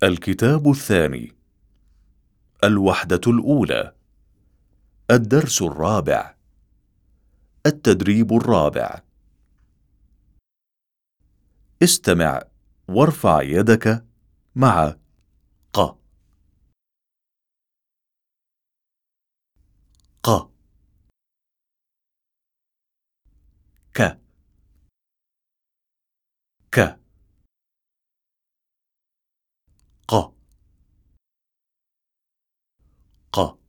الكتاب الثاني، الوحدة الأولى، الدرس الرابع، التدريب الرابع. استمع وارفع يدك مع ق ق ك ك ق ق